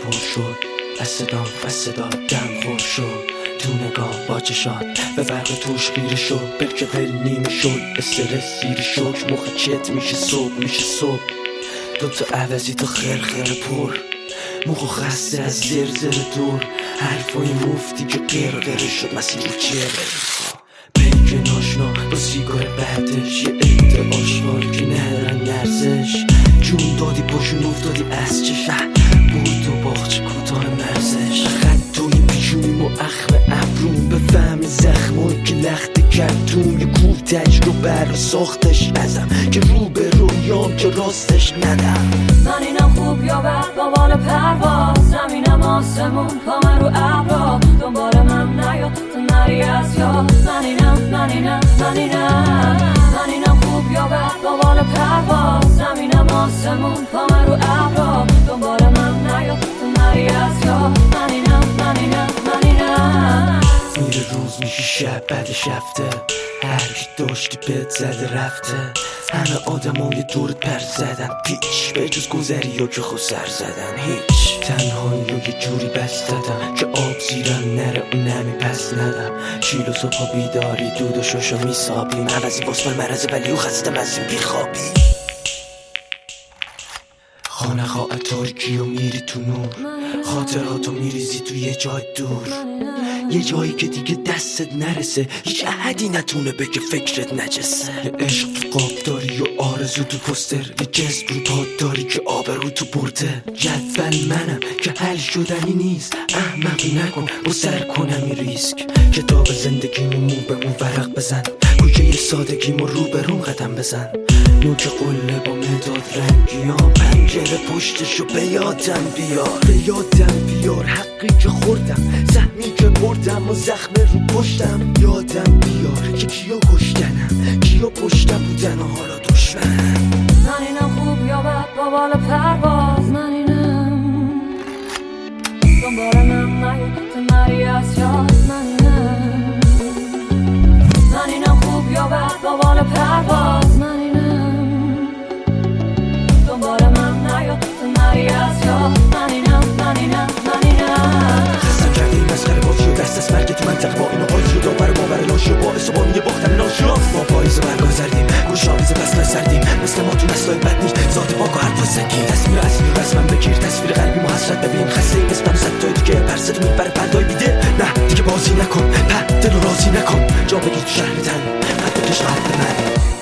پر شد از صدا دم خور شد تو نگاه با چشات به برق توش خیره شد بلکه دل نیمه شد استرس زیر شک مخ چت میشه صبح دوتا عوضی تو خرخره پر مخ خسته از زر دور حرفای مفتی که قرقره شد مسیر چرا پیک ناشنا با سیگار بعدش یه عده آشغال که ندارن نرزش جون دادی پاشون افتادی از چشه بود و باخچه کوتاه مرزش خط توی پیشونیم و اخم ابروم بفهم زخمایی که لخت کردوم یه کوه تجربه رو ساختش نزم که رو به رویام که راستش ندم من اینم خوب یا بد با بال پرواز زمینم آسمون پامن رو ابرا دنبال من نیا تو نری از یاد من اینم خوب یا بد با بال پرواز زمینم آسمون پامن رو ابرا دنبال من نیا تو نری از یاد من اینم میره روز میشه شب بعدش هفته هرکی داشتی بهت زده رفته همه آدمای دورت پر زدن پیچ به جز گذری یا که خود سر زدن هیچ تنهایی رو یه جوری بست دادم که آب زیرم نره اون نمی پس ندم شیل و صبح بیداری دود و شاشو میسابیم عوضی باسمال مرزه ولی او خستم از این بیخوابی خانه خواه تاریکی و میری تو نور خاطراتو میریزی تو یه جای دور یه جایی که دیگه دستت نرسه هیچ احدی نتونه بگه فکرت نجسه یه عشق تو قاب داری و آرزو تو پستر یه جذب رو پاد داری که آبرو تو برده جدول منم که حل شدنی نیست احمقی نکن با سر کنمی ریسک کتاب زندگیمو مو به مو ورق بزن کوچه سادگیمو رو به رو قدم بزن نوک قله با مداد رنگیام پنجره پشتشو به یادم بیار حقی که خوردم سهمی که بردم و زخم رو پشتم یادم بیار که کیا کشتنم کیا پشتم بودن و حالا دشمنم من اینم خوب یا بد با بال پرواز من اینم دنبال من نیا تو نری از یاد من اینم خوب یا بد با بال پرواز من اینم دنبال من نیا تو نری از یاد من اینم خستم کردی مسخره بازی و دست از مرگ تو منطقه با این آقایی و داور باور لاشی و باعث و بانی باختن ناشیاست ما پاییز و برگاه زردیم گوشاویز فصل سردیم مثل ما تو نسلای بد نیست ذات پاک و حرفای سنگین تصویر اصلی و رسمم بگیر تصویر قلبی و حسرت ببین خسته این اسمم صد تای دیگه پرست میبره پردای بیده نه دیگه بازی نکن دل رو راضی نکن جا بگیر تو شهر تن حد بکش قلب من